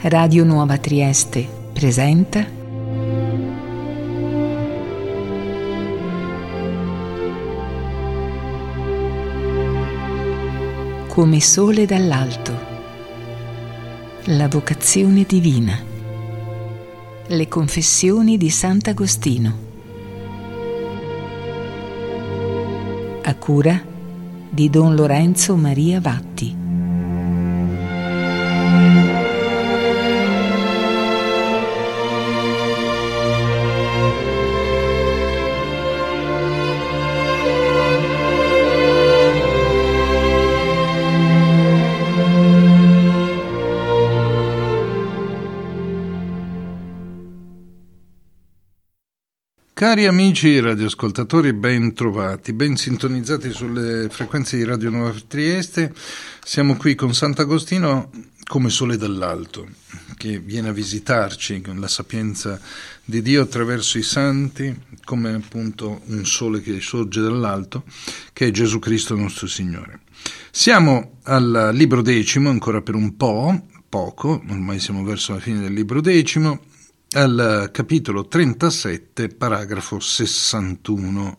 Radio Nuova Trieste presenta Come sole dall'alto, la vocazione divina, le confessioni di Sant'Agostino, a cura di Don Lorenzo Maria Vatti. Cari amici radioascoltatori, ben trovati, ben sintonizzati sulle frequenze di Radio Nuova Trieste. Siamo qui con Sant'Agostino come sole dall'alto, che viene a visitarci con la sapienza di Dio attraverso i santi, come appunto un sole che sorge dall'alto, che è Gesù Cristo nostro Signore. Siamo al libro 10, ancora per un poco, ormai siamo verso la fine del libro 10, al capitolo 37, paragrafo 61.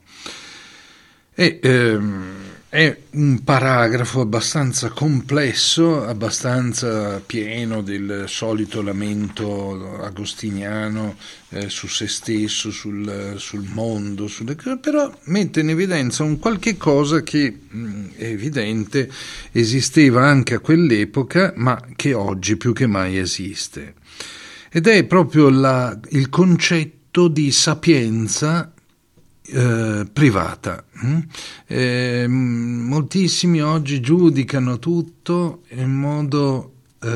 È un paragrafo abbastanza complesso, abbastanza pieno del solito lamento agostiniano su se stesso, sul mondo, però mette in evidenza un qualche cosa che è evidente esisteva anche a quell'epoca, ma che oggi più che mai esiste. Ed è proprio il concetto di sapienza privata. Moltissimi oggi giudicano tutto in modo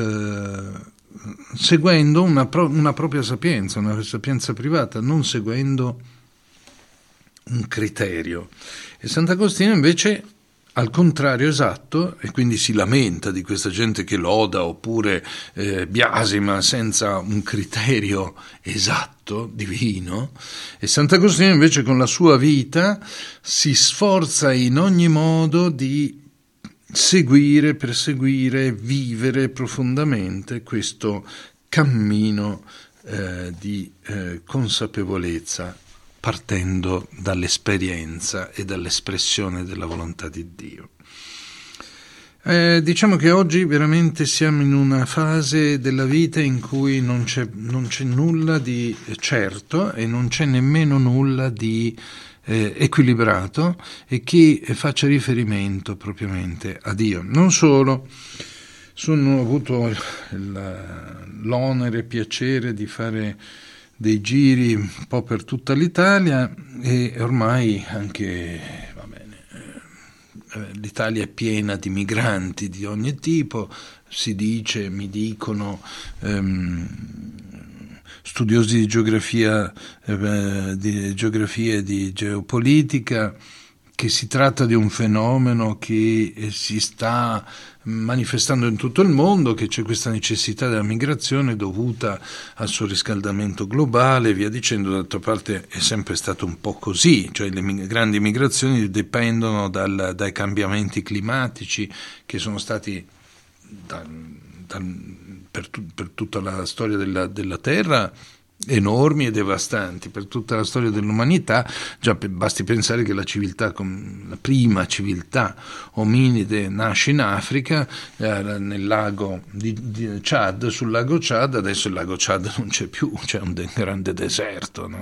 seguendo una propria sapienza, una sapienza privata, non seguendo un criterio. E Sant'Agostino invece al contrario esatto, e quindi si lamenta di questa gente che loda oppure biasima senza un criterio esatto, divino, e Sant'Agostino invece con la sua vita si sforza in ogni modo di seguire, perseguire, vivere profondamente questo cammino di consapevolezza, partendo dall'esperienza e dall'espressione della volontà di Dio. Diciamo che oggi veramente siamo in una fase della vita in cui non c'è nulla di certo e non c'è nemmeno nulla di equilibrato e che faccia riferimento propriamente a Dio. Non solo, ho avuto l'onere e piacere di fare dei giri un po' per tutta l'Italia e ormai anche, l'Italia è piena di migranti di ogni tipo, mi dicono studiosi di geografia e di geopolitica, che si tratta di un fenomeno che si sta manifestando in tutto il mondo, che c'è questa necessità della migrazione dovuta al surriscaldamento globale e via dicendo. D'altra parte è sempre stato un po' così, cioè le grandi migrazioni dipendono dai cambiamenti climatici che sono stati per tutta la storia della Terra enormi e devastanti, per tutta la storia dell'umanità. Già basti pensare che la prima civiltà ominide nasce in Africa, nel lago di Chad, sul lago Chad. Adesso il lago Chad non c'è più, c'è un grande deserto,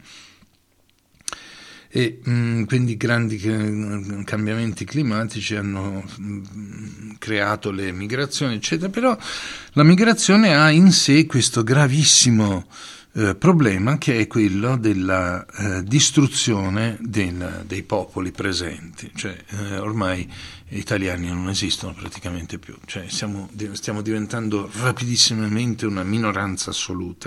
e quindi grandi cambiamenti climatici hanno creato le migrazioni, eccetera. Però la migrazione ha in sé questo gravissimo problema, che è quello della distruzione dei popoli presenti, cioè ormai gli italiani non esistono praticamente più, cioè stiamo diventando rapidissimamente una minoranza assoluta,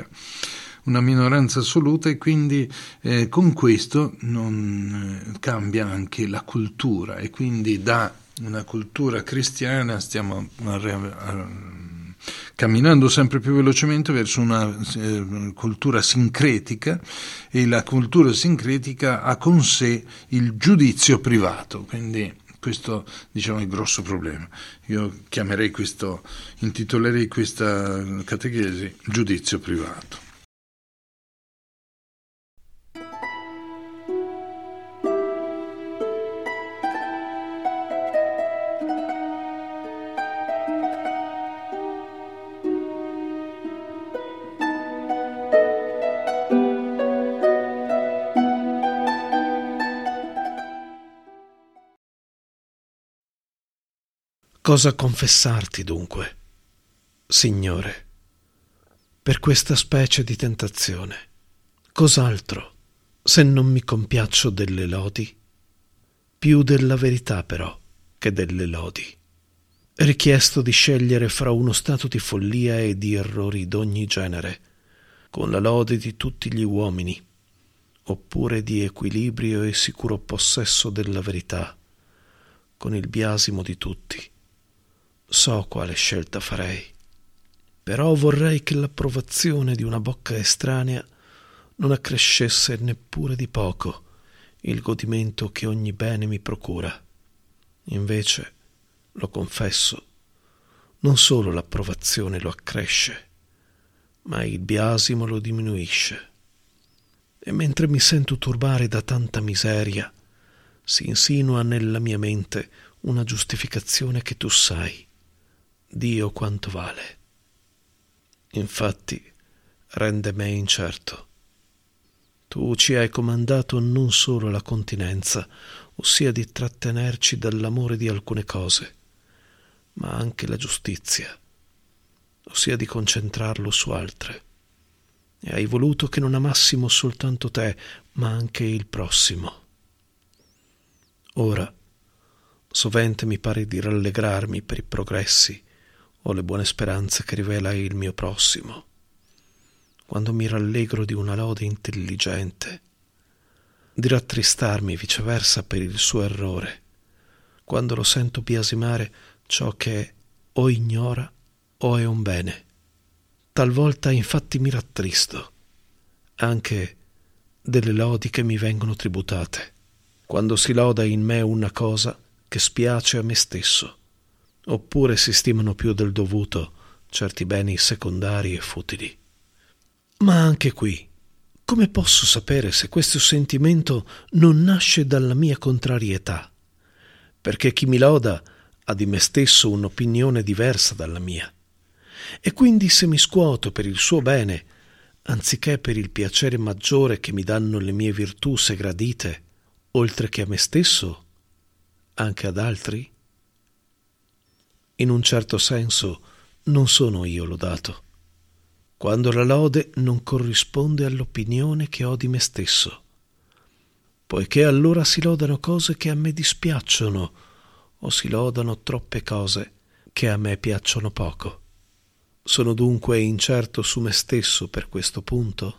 e quindi con questo non cambia anche la cultura, e quindi da una cultura cristiana stiamo camminando sempre più velocemente verso una cultura sincretica, e la cultura sincretica ha con sé il giudizio privato, quindi Questo, diciamo, è il grosso problema. Io intitolerei questa catechesi giudizio privato. Cosa confessarti dunque, Signore, per questa specie di tentazione? Cos'altro, se non mi compiaccio delle lodi? Più della verità però che delle lodi. È richiesto di scegliere fra uno stato di follia e di errori d'ogni genere, con la lode di tutti gli uomini, oppure di equilibrio e sicuro possesso della verità, con il biasimo di tutti. So quale scelta farei, però vorrei che l'approvazione di una bocca estranea non accrescesse neppure di poco il godimento che ogni bene mi procura. Invece, lo confesso, non solo l'approvazione lo accresce, ma il biasimo lo diminuisce. E mentre mi sento turbare da tanta miseria, si insinua nella mia mente una giustificazione che tu sai, Dio quanto vale. Infatti rende me incerto. Tu ci hai comandato non solo la continenza, ossia di trattenerci dall'amore di alcune cose, ma anche la giustizia, ossia di concentrarlo su altre. E hai voluto che non amassimo soltanto te, ma anche il prossimo. Ora, sovente mi pare di rallegrarmi per i progressi o le buone speranze che rivela il mio prossimo, quando mi rallegro di una lode intelligente, di rattristarmi viceversa per il suo errore, quando lo sento biasimare ciò che o ignora o è un bene. Talvolta infatti mi rattristo, anche delle lodi che mi vengono tributate, quando si loda in me una cosa che spiace a me stesso, oppure si stimano più del dovuto certi beni secondari e futili. Ma anche qui, come posso sapere se questo sentimento non nasce dalla mia contrarietà? Perché chi mi loda ha di me stesso un'opinione diversa dalla mia. E quindi se mi scuoto per il suo bene, anziché per il piacere maggiore che mi danno le mie virtù se gradite, oltre che a me stesso, anche ad altri? In un certo senso non sono io lodato, quando la lode non corrisponde all'opinione che ho di me stesso, poiché allora si lodano cose che a me dispiacciono o si lodano troppe cose che a me piacciono poco. Sono dunque incerto su me stesso per questo punto?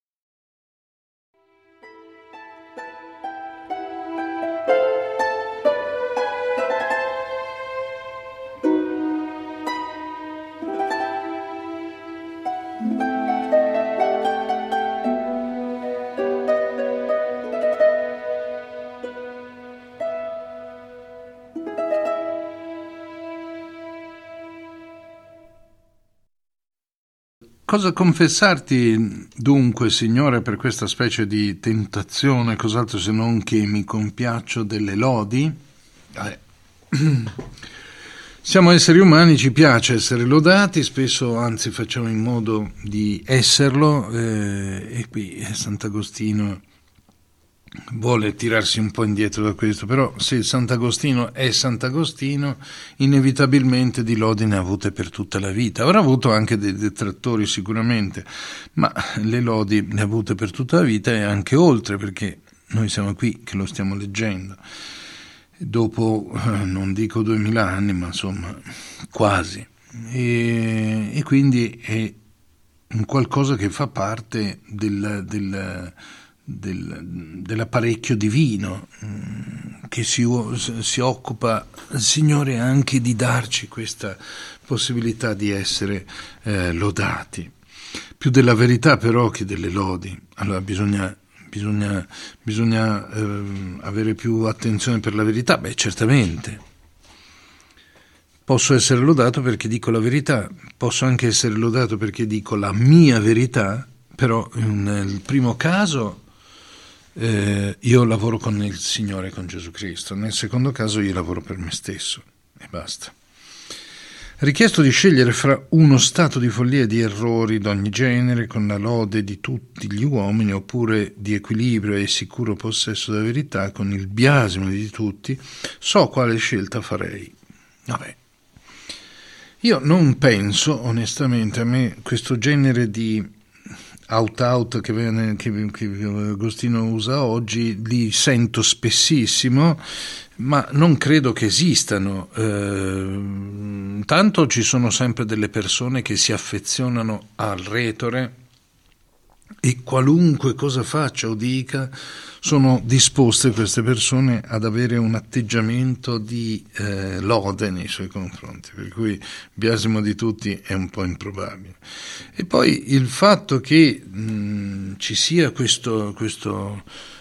Cosa confessarti dunque, Signore, per questa specie di tentazione, cos'altro se non che mi compiaccio delle lodi? Siamo esseri umani, ci piace essere lodati, spesso anzi facciamo in modo di esserlo, e qui Sant'Agostino vuole tirarsi un po' indietro da questo, però se Sant'Agostino è Sant'Agostino, inevitabilmente di lodi ne ha avute per tutta la vita. Avrà avuto anche dei detrattori sicuramente, ma le lodi ne ha avute per tutta la vita e anche oltre, perché noi siamo qui che lo stiamo leggendo dopo, non dico 2000 anni, ma insomma quasi, e quindi è un qualcosa che fa parte dell'apparecchio divino, che si occupa, Signore, anche di darci questa possibilità di essere lodati. Più della verità però che delle lodi. Allora bisogna bisogna avere più attenzione per la verità. Beh, certamente. Posso essere lodato perché dico la verità, posso anche essere lodato perché dico la mia verità, però nel primo caso io lavoro con il Signore, con Gesù Cristo, nel secondo caso io lavoro per me stesso e basta. Richiesto di scegliere fra uno stato di follia e di errori d'ogni genere, con la lode di tutti gli uomini, oppure di equilibrio e sicuro possesso della verità, con il biasimo di tutti, so quale scelta farei. Vabbè. Io non penso, onestamente, a me questo genere di out che Agostino usa oggi, li sento spessissimo, ma non credo che esistano. Tanto ci sono sempre delle persone che si affezionano al retore e qualunque cosa faccia o dica sono disposte queste persone ad avere un atteggiamento di lode nei suoi confronti, per cui biasimo di tutti è un po' improbabile. E poi il fatto che ci sia questa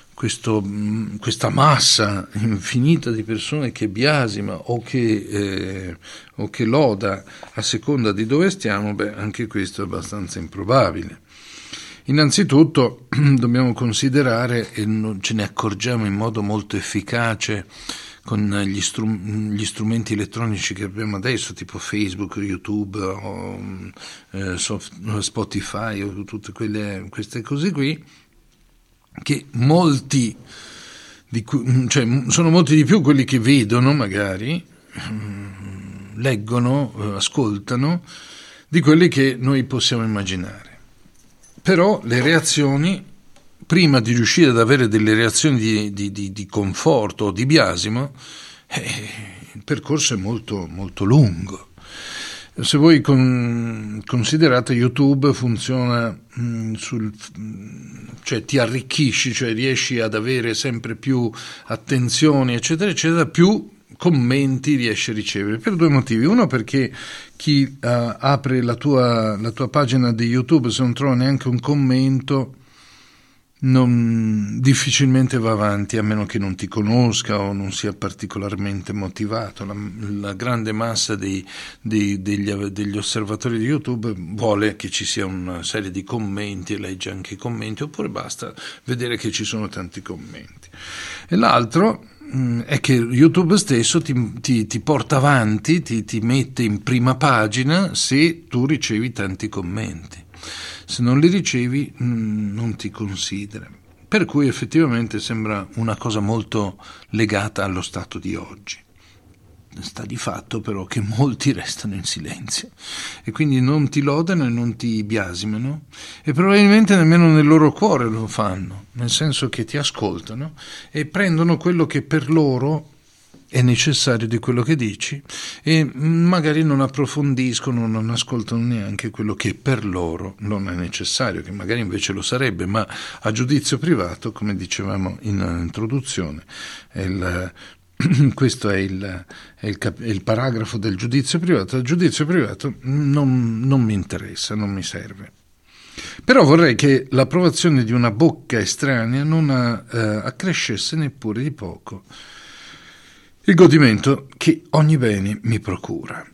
massa infinita di persone che biasima o che loda a seconda di dove stiamo, beh, anche questo è abbastanza improbabile. Innanzitutto dobbiamo considerare, e ce ne accorgiamo in modo molto efficace con gli strumenti elettronici che abbiamo adesso, tipo Facebook, YouTube, Spotify, o tutte queste cose qui, che sono molti di più quelli che vedono, magari, leggono, ascoltano, di quelli che noi possiamo immaginare. Però le reazioni, prima di riuscire ad avere delle reazioni di conforto o di biasimo, il percorso è molto, molto lungo. Se voi considerate, YouTube funziona cioè ti arricchisci, cioè riesci ad avere sempre più attenzioni, eccetera, eccetera, più commenti riesci a ricevere, per due motivi. Uno, perché chi apre la tua pagina di YouTube, se non trova neanche un commento, difficilmente va avanti, a meno che non ti conosca o non sia particolarmente motivato. La grande massa degli osservatori di YouTube vuole che ci sia una serie di commenti, e legge anche i commenti, oppure basta vedere che ci sono tanti commenti. E l'altro è che YouTube stesso ti porta avanti, ti mette in prima pagina se tu ricevi tanti commenti. Se non li ricevi non ti considera. Per cui effettivamente sembra una cosa molto legata allo stato di oggi. Sta di fatto però che molti restano in silenzio e quindi non ti lodano e non ti biasimano, e probabilmente nemmeno nel loro cuore lo fanno, nel senso che ti ascoltano e prendono quello che per loro è necessario di quello che dici, e magari non approfondiscono, non ascoltano neanche quello che per loro non è necessario, che magari invece lo sarebbe, ma a giudizio privato, come dicevamo in introduzione, questo è il paragrafo del giudizio privato. Il giudizio privato non mi interessa, non mi serve. Però vorrei che l'approvazione di una bocca estranea non accrescesse neppure di poco il godimento che ogni bene mi procura.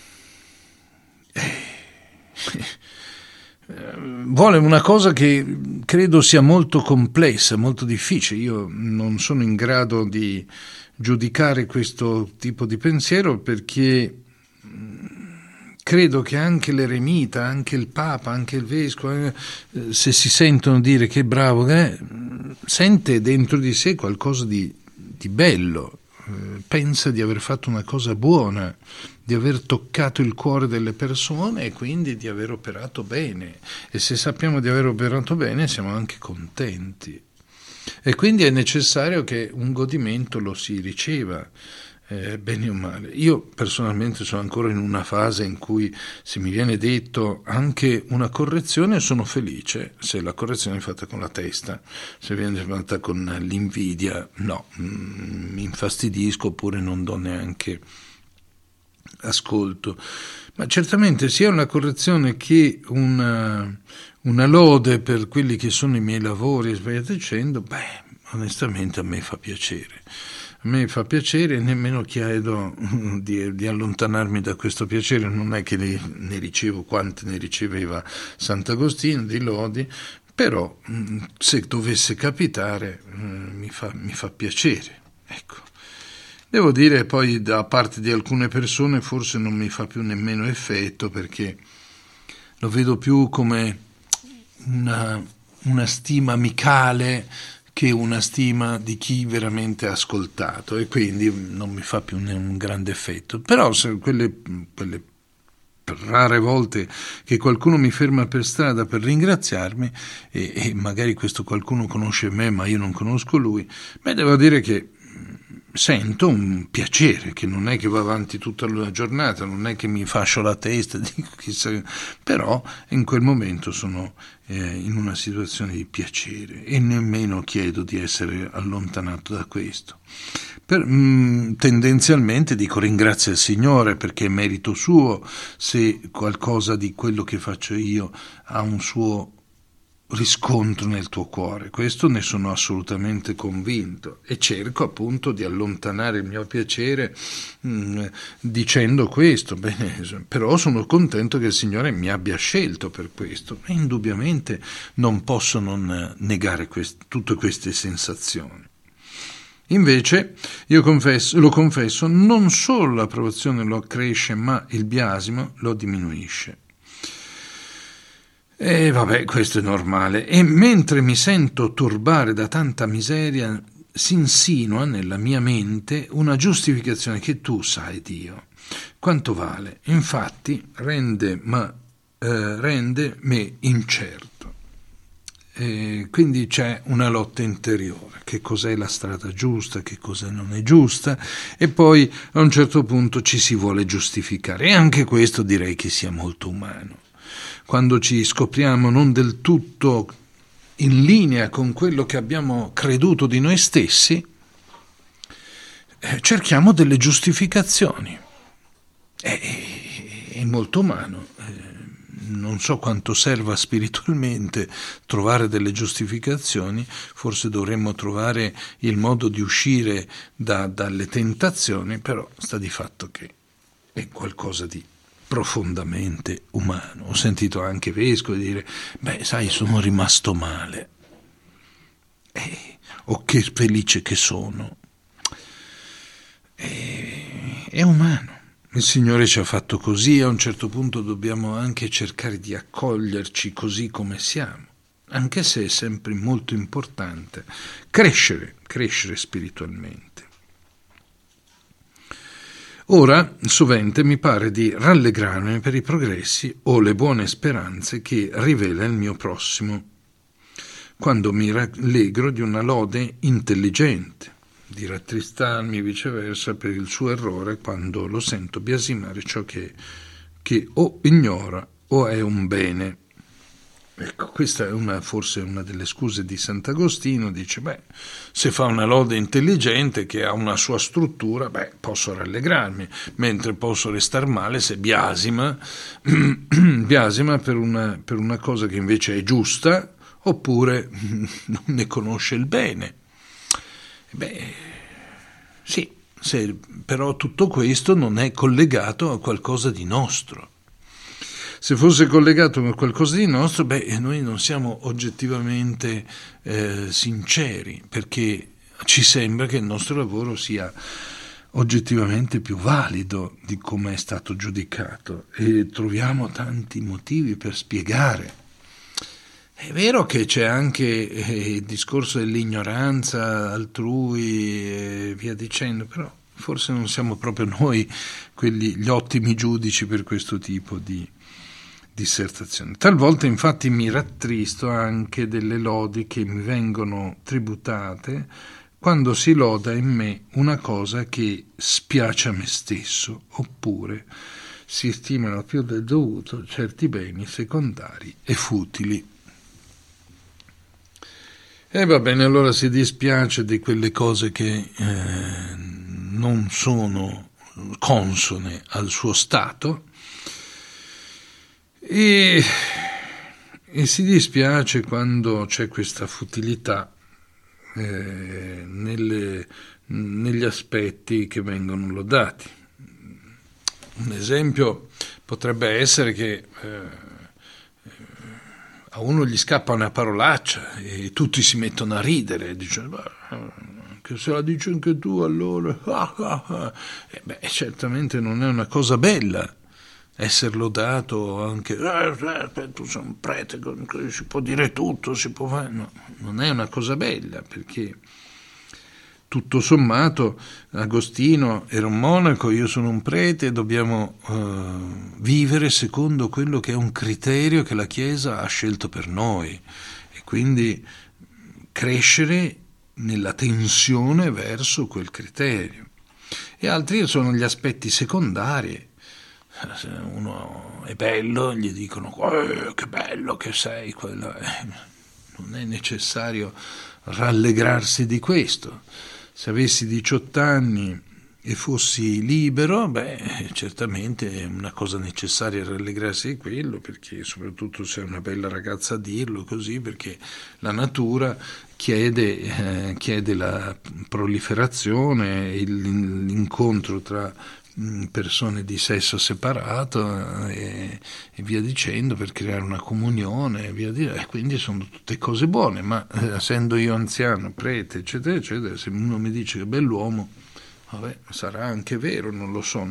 Vuole una cosa che credo sia molto complessa, molto difficile. Io non sono in grado di giudicare questo tipo di pensiero, perché credo che anche l'eremita, anche il papa, anche il vescovo, se si sentono dire che bravo, sente dentro di sé qualcosa di bello, pensa di aver fatto una cosa buona, di aver toccato il cuore delle persone e quindi di aver operato bene, e se sappiamo di aver operato bene siamo anche contenti, e quindi è necessario che un godimento lo si riceva, bene o male. Io personalmente sono ancora in una fase in cui, se mi viene detto anche una correzione, sono felice, se la correzione è fatta con la testa. Se viene fatta con l'invidia, no, mi infastidisco, oppure non do neanche ascolto. Ma certamente sia una correzione che una lode per quelli che sono i miei lavori e via dicendo, onestamente a me fa piacere. A me fa piacere e nemmeno chiedo di allontanarmi da questo piacere, non è che ne ricevo quante ne riceveva Sant'Agostino di lodi, però se dovesse capitare mi fa piacere, ecco. Devo dire poi da parte di alcune persone forse non mi fa più nemmeno effetto, perché lo vedo più come una stima amicale che una stima di chi veramente ha ascoltato, e quindi non mi fa più un grande effetto. Però se quelle rare volte che qualcuno mi ferma per strada per ringraziarmi e magari questo qualcuno conosce me ma io non conosco lui, devo dire che sento un piacere che non è che va avanti tutta la giornata, non è che mi fascio la testa, dico chissà, però in quel momento sono in una situazione di piacere e nemmeno chiedo di essere allontanato da questo. Tendenzialmente dico ringrazio il Signore perché è merito suo se qualcosa di quello che faccio io ha un suo riscontro nel tuo cuore. Questo ne sono assolutamente convinto e cerco appunto di allontanare il mio piacere dicendo questo. Però sono contento che il Signore mi abbia scelto per questo e indubbiamente non posso non negare tutte queste sensazioni. Invece io lo confesso, non solo l'approvazione lo accresce, ma il biasimo lo diminuisce. E questo è normale. E mentre mi sento turbare da tanta miseria, si insinua nella mia mente una giustificazione che tu sai, Dio, quanto vale. Infatti rende me incerto. Quindi c'è una lotta interiore. Che cos'è la strada giusta, che cos'è non è giusta, e poi a un certo punto ci si vuole giustificare. E anche questo direi che sia molto umano. Quando ci scopriamo non del tutto in linea con quello che abbiamo creduto di noi stessi, cerchiamo delle giustificazioni. È molto umano. Non so quanto serva spiritualmente trovare delle giustificazioni, forse dovremmo trovare il modo di uscire dalle tentazioni, però sta di fatto che è qualcosa di profondamente umano. Ho sentito anche vescovi dire, sai, sono rimasto male. Oh, che felice che sono. È umano. Il Signore ci ha fatto così, a un certo punto dobbiamo anche cercare di accoglierci così come siamo, anche se è sempre molto importante crescere spiritualmente. Ora, sovente mi pare di rallegrarmi per i progressi o le buone speranze che rivela il mio prossimo, quando mi rallegro di una lode intelligente, di rattristarmi viceversa per il suo errore quando lo sento biasimare ciò che o ignora o è un bene. Ecco, questa è forse una delle scuse di Sant'Agostino, dice, se fa una lode intelligente che ha una sua struttura, posso rallegrarmi, mentre posso restar male se biasima per una cosa che invece è giusta, oppure non ne conosce il bene. Sì, però tutto questo non è collegato a qualcosa di nostro. Se fosse collegato a qualcosa di nostro, noi non siamo oggettivamente sinceri, perché ci sembra che il nostro lavoro sia oggettivamente più valido di come è stato giudicato e troviamo tanti motivi per spiegare. È vero che c'è anche il discorso dell'ignoranza altrui e via dicendo, però forse non siamo proprio noi gli ottimi giudici per questo tipo di dissertazione. Talvolta infatti mi rattristo anche delle lodi che mi vengono tributate quando si loda in me una cosa che spiace a me stesso, oppure si stimano più del dovuto certi beni secondari e futili. E va bene, allora si dispiace di quelle cose che non sono consone al suo stato, e si dispiace quando c'è questa futilità negli aspetti che vengono lodati. Un esempio potrebbe essere che a uno gli scappa una parolaccia e tutti si mettono a ridere, dicono che se la dici anche tu allora certamente non è una cosa bella essere lodato anche tu sei un prete, si può dire tutto, si può fare. No, non è una cosa bella, perché tutto sommato Agostino era un monaco, io sono un prete, dobbiamo vivere secondo quello che è un criterio che la Chiesa ha scelto per noi, e quindi crescere nella tensione verso quel criterio. E altri sono gli aspetti secondari. Se uno è bello gli dicono che bello che sei, quello non è necessario rallegrarsi di questo. Se avessi 18 anni e fossi libero, certamente è una cosa necessaria rallegrarsi di quello, perché soprattutto se è una bella ragazza a dirlo così, perché la natura chiede la proliferazione, l'incontro tra persone di sesso separato e via dicendo, per creare una comunione e via dicendo. Quindi sono tutte cose buone, ma essendo io anziano, prete, eccetera eccetera, se uno mi dice che è bell'uomo, sarà anche vero, non lo so,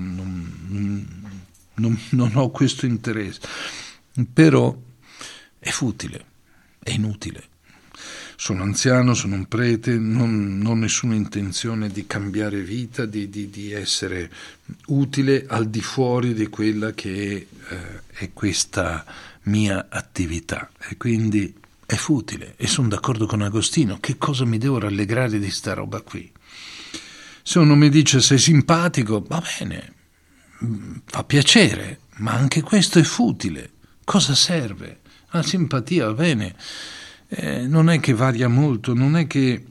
non ho questo interesse, però è futile, è inutile. Sono anziano, sono un prete, non ho nessuna intenzione di cambiare vita, di essere utile al di fuori di quella che è questa mia attività, e quindi è futile. E sono d'accordo con Agostino, che cosa mi devo rallegrare di sta roba qui? Se uno mi dice sei simpatico, va bene, fa piacere, ma anche questo è futile. Cosa serve? La simpatia, va bene, non è che varia molto, non è che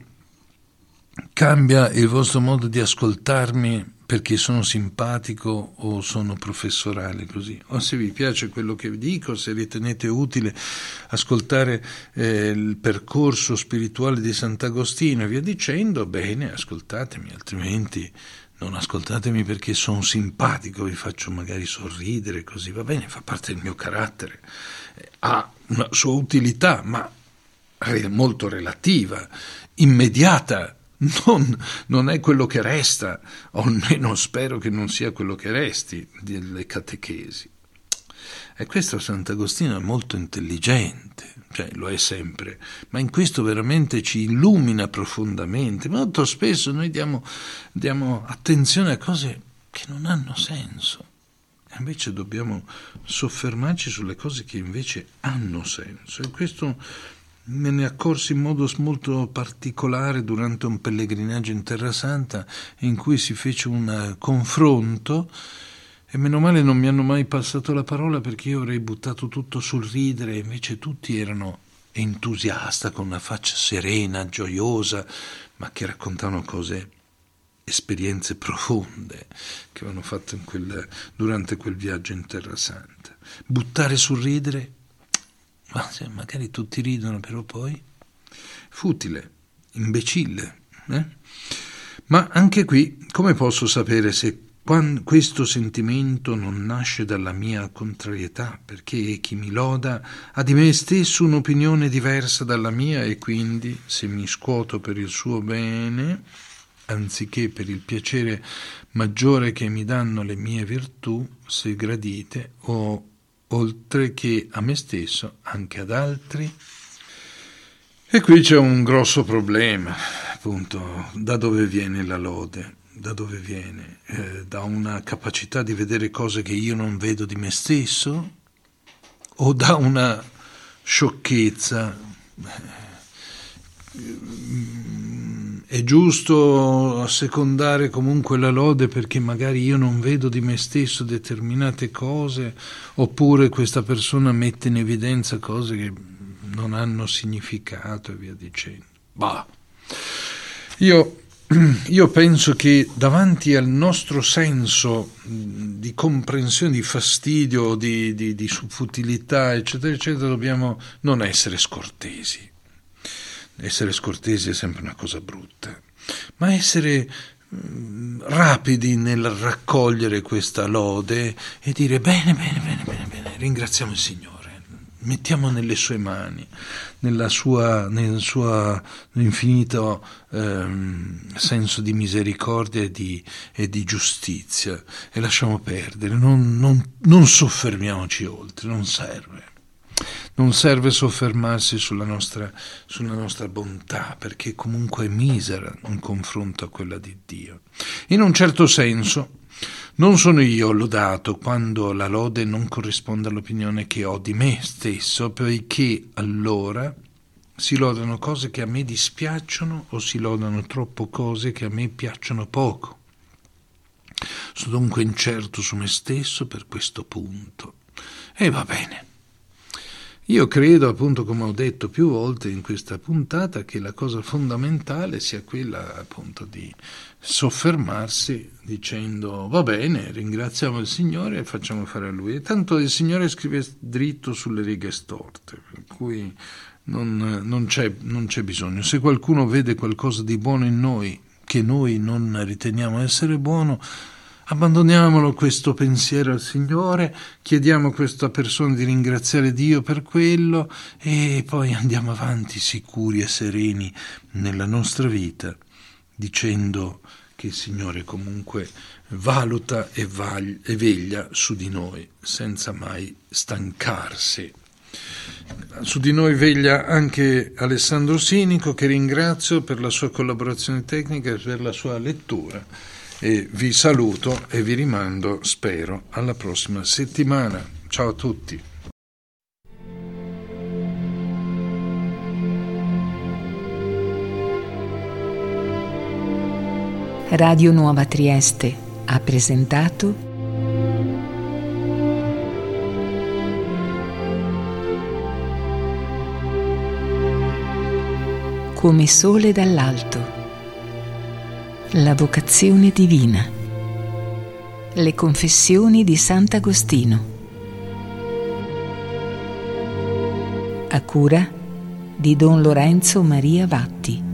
cambia il vostro modo di ascoltarmi perché sono simpatico o sono professorale, così. O se vi piace quello che vi dico, se ritenete utile ascoltare il percorso spirituale di Sant'Agostino e via dicendo, bene, ascoltatemi, altrimenti non ascoltatemi perché sono simpatico, vi faccio magari sorridere, così, va bene, fa parte del mio carattere, ha una sua utilità, ma molto relativa, immediata, non è quello che resta, o almeno spero che non sia quello che resti delle catechesi. E questo Sant'Agostino è molto intelligente, cioè lo è sempre, ma in questo veramente ci illumina profondamente. Molto spesso noi diamo attenzione a cose che non hanno senso, e invece dobbiamo soffermarci sulle cose che invece hanno senso, e questo me ne accorsi in modo molto particolare durante un pellegrinaggio in Terra Santa in cui si fece un confronto, e meno male non mi hanno mai passato la parola, perché io avrei buttato tutto sul ridere, e invece tutti erano entusiasti, con una faccia serena, gioiosa, ma che raccontavano cose, esperienze profonde che avevano fatto durante quel viaggio in Terra Santa. Buttare sul ridere, ma magari tutti ridono, però poi futile, imbecille. Ma anche qui, come posso sapere se questo sentimento non nasce dalla mia contrarietà? Perché chi mi loda ha di me stesso un'opinione diversa dalla mia, e quindi se mi scuoto per il suo bene, anziché per il piacere maggiore che mi danno le mie virtù, se gradite, o oltre che a me stesso, anche ad altri. E qui c'è un grosso problema, appunto, da dove viene la lode? Da dove viene? Da una capacità di vedere cose che io non vedo di me stesso? O da una sciocchezza? È giusto assecondare comunque la lode perché magari io non vedo di me stesso determinate cose, oppure questa persona mette in evidenza cose che non hanno significato e via dicendo. Io io penso che davanti al nostro senso di comprensione, di fastidio, di futilità, eccetera, eccetera, dobbiamo non essere scortesi. Essere scortesi è sempre una cosa brutta, ma essere rapidi nel raccogliere questa lode e dire bene, ringraziamo il Signore. Mettiamo nelle sue mani, nel suo infinito senso di misericordia e di giustizia, e lasciamo perdere, non soffermiamoci oltre, non serve soffermarsi sulla nostra bontà, perché comunque è misera in confronto a quella di Dio. In un certo senso non sono io lodato quando la lode non corrisponde all'opinione che ho di me stesso, poiché allora si lodano cose che a me dispiacciono o si lodano troppo cose che a me piacciono poco. Sono dunque incerto su me stesso per questo punto. E va bene. Io credo, appunto, come ho detto più volte in questa puntata, che la cosa fondamentale sia quella, appunto, di soffermarsi dicendo va bene, ringraziamo il Signore e facciamo fare a Lui. E tanto il Signore scrive dritto sulle righe storte, per cui non c'è bisogno. Se qualcuno vede qualcosa di buono in noi che noi non riteniamo essere buono, abbandoniamolo questo pensiero al Signore, chiediamo a questa persona di ringraziare Dio per quello e poi andiamo avanti sicuri e sereni nella nostra vita, dicendo che il Signore comunque valuta e veglia su di noi senza mai stancarsi. Su di noi veglia anche Alessandro Sinico, che ringrazio per la sua collaborazione tecnica e per la sua lettura. E vi saluto e vi rimando, spero, alla prossima settimana. Ciao a tutti. Radio Nuova Trieste ha presentato Come sole dall'alto. La vocazione divina. Le confessioni di Sant'Agostino. A cura di Don Lorenzo Maria Vatti.